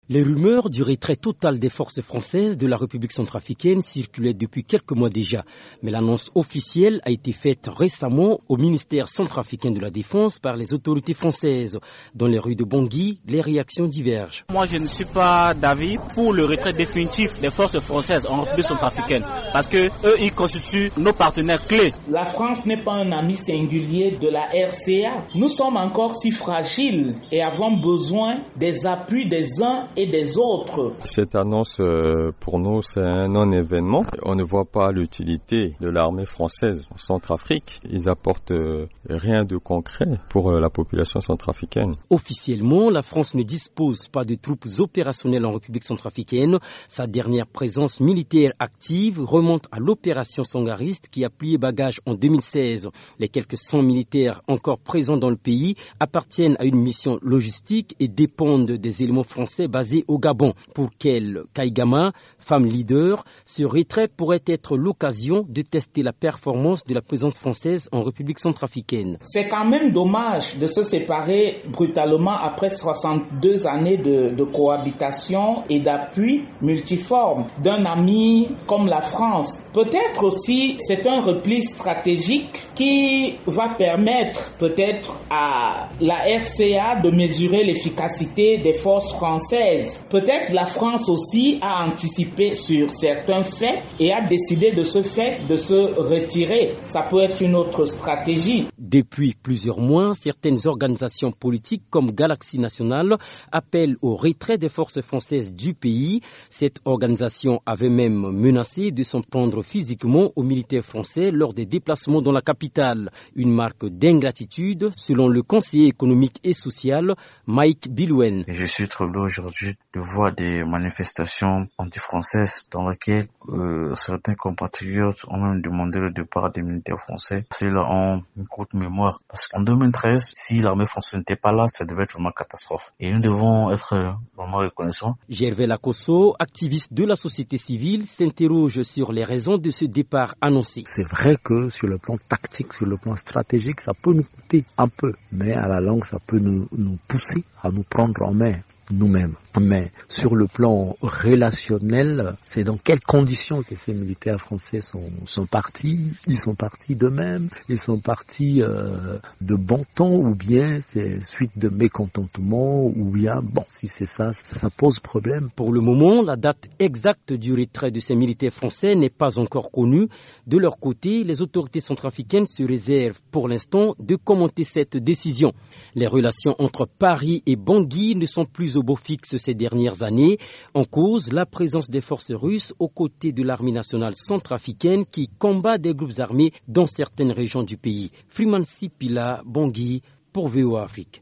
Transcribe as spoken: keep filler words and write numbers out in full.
Les rumeurs du retrait total des forces françaises de la République centrafricaine circulaient depuis quelques mois déjà. Mais l'annonce officielle a été faite récemment au ministère centrafricain de la Défense par les autorités françaises. Dans les rues de Bangui, les réactions divergent. Moi, je ne suis pas d'avis pour le retrait définitif des forces françaises en République centrafricaine. Parce que eux, ils constituent nos partenaires clés. La France n'est pas un ami singulier de la R C A. Nous sommes encore si fragiles et avons besoin des appuis des uns et des autres. Cette annonce, euh, pour nous, c'est un non-événement. On ne voit pas l'utilité de l'armée française en Centrafrique. Ils apportent euh, rien de concret pour euh, la population centrafricaine. Officiellement, la France ne dispose pas de troupes opérationnelles en République centrafricaine. Sa dernière présence militaire active remonte à l'opération Sangariste qui a plié bagage en deux mille seize. Les quelques cent militaires encore présents dans le pays appartiennent à une mission logistique et dépendent des éléments français basés au Gabon. Pour Kel Kaigama, femme leader, ce retrait pourrait être l'occasion de tester la performance de la présence française en République centrafricaine. C'est quand même dommage de se séparer brutalement après soixante-deux années de, de cohabitation et d'appui multiforme d'un ami comme la France. Peut-être aussi c'est un repli stratégique qui va permettre peut-être à la R C A de mesurer l'efficacité des forces françaises. Peut-être la France aussi a anticipé sur certains faits et a décidé de ce fait de se retirer. Ça peut être une autre stratégie. Depuis plusieurs mois, certaines organisations politiques comme Galaxy National appellent au retrait des forces françaises du pays. Cette organisation avait même menacé de s'en prendre physiquement aux militaires français lors des déplacements dans la capitale. Une marque d'ingratitude, selon le conseiller économique et social, Mike Bilouen. Je suis troublé aujourd'hui de voir des manifestations anti-françaises dans lesquelles euh, certains compatriotes ont même demandé le départ des militaires français. Ceux-là ont une courte mémoire. Parce qu'en deux mille treize, si l'armée française n'était pas là, ça devait être vraiment catastrophe. Et nous devons être vraiment reconnaissants. Gervais Lacosso, activiste de la société civile, s'interroge sur les raisons de ce départ annoncé. C'est vrai que sur le plan tactique, sur le plan stratégique, ça peut nous coûter un peu. Mais à la longue, ça peut nous, nous pousser à nous prendre en main nous-mêmes. Mais sur le plan relationnel, c'est dans quelles conditions que ces militaires français sont, sont partis. Ils sont partis d'eux-mêmes, ils sont partis euh, de bon temps, ou bien c'est suite de mécontentement, ou bien, bon, si c'est ça, ça pose problème. Pour le moment, la date exacte du retrait de ces militaires français n'est pas encore connue. De leur côté, les autorités centrafricaines se réservent pour l'instant de commenter cette décision. Les relations entre Paris et Bangui ne sont plus au beau fixe ces dernières années. En cause, la présence des forces russes aux côtés de l'armée nationale centrafricaine qui combat des groupes armés dans certaines régions du pays. Freeman Sipila, Bangui, pour V O A Afrique.